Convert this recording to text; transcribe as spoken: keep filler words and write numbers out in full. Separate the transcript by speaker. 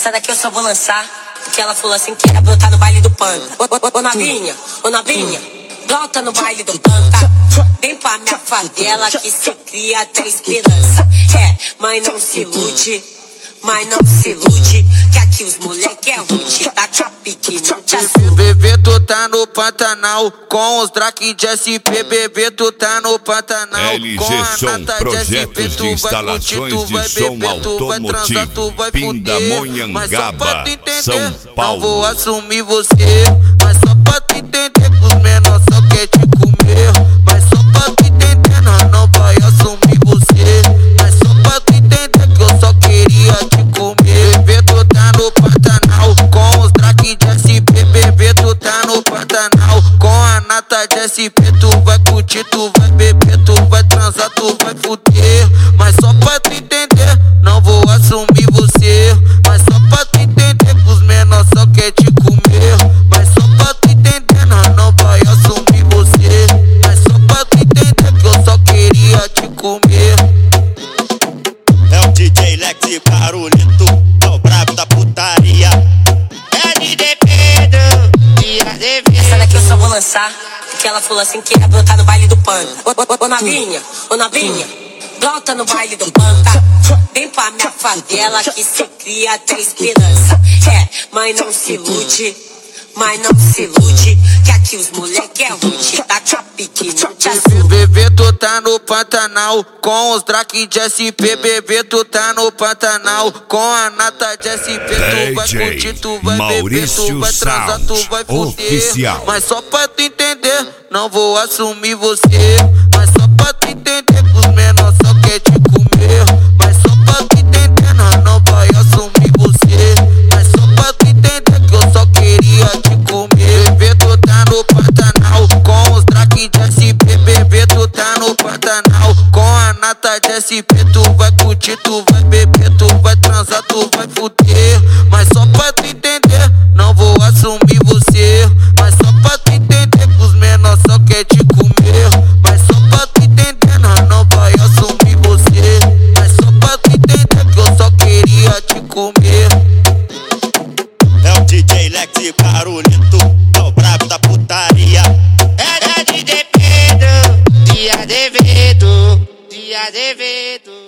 Speaker 1: Essa daqui eu só vou lançar porque ela falou assim que ia brotar no baile do panda. Ô, ô, ô novinha, ô novinha, brota no baile do panda. Vem pra minha favela que cê cria até esperança. É, mas não se ilude, mas não se ilude, que aqui os moleque é rude, tá com a pique, não te assusta.
Speaker 2: Bebê, tu tá no Pantanal com os Drake de S P. Bebê, tu tá no Pantanal
Speaker 3: L G
Speaker 2: com a
Speaker 3: Som,
Speaker 2: nata de S P.
Speaker 3: projetos de
Speaker 2: Tu vai
Speaker 3: instalações
Speaker 2: curtir, tu
Speaker 3: de
Speaker 2: vai
Speaker 3: som
Speaker 2: beber, tu vai transar, tu vai fuder.
Speaker 3: Pindamonhangaba, São Paulo.
Speaker 2: Não vou assumir você, mas só pra tu entender que os menores só quer te comer. Mas só pra tu entender, nós não vai assumir você. Mas só pra tu entender que eu só queria te comer. Bebê, tu tá no Pantanal com os Drake de S P. Bebê, tu tá no Pantanal com a nata de S P. Tu vai curtir, tu vai beber, tu vai transar, tu vai fuder. Mas só pra tu entender, não vou assumir você. Mas só pra tu entender que os menores só quer te comer. Mas só pra tu entender, nós não vai assumir você. Mas só pra tu entender que eu só queria te comer.
Speaker 4: É o D J Lex Barulhento, é o brabo da putaria. É de Pedro e Azevedo.
Speaker 1: Essa daqui eu só vou lançar porque ela falou assim que ia brotar no baile do panda. Ô, ô, ô novinha, ô novinha, brota no baile do panda. Vem pra minha favela que cê cria até esperança. É, mas não se ilude, mas não se ilude, que aqui os moleque é rude, tá com a pique, não te assusta.
Speaker 2: Bebê, tu tá no Pantanal com os Drake de S P. Bebê, tu tá no Pantanal com a nata de S P. Tu vai curtir, tu vai beber, tu vai transar, tu vai fuder. Mas só pra tu entender, não vou assumir você. Mas só pra tu entender que os menores só quer te comer. Mas só pra tu entender, nós não vai assumir você. Mas só pra tu entender que eu só queria te comer. Bebê, tu tá no Pantanal com os Drake de S P. Bebê, tu tá no Pantanal com a nata de S P. Tu vai curtir, tu vai beber, tu vai transar, tu vai fuder. Mas só pra tu